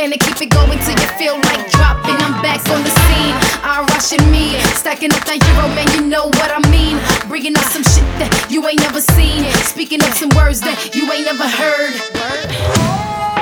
plan to keep it going till you feel like dropping. I'm back on the scene, I'm rushing me, stacking up that euro, man, you know what I mean. Bringing up some shit that you ain't never seen, speaking up some words that you ain't never heard.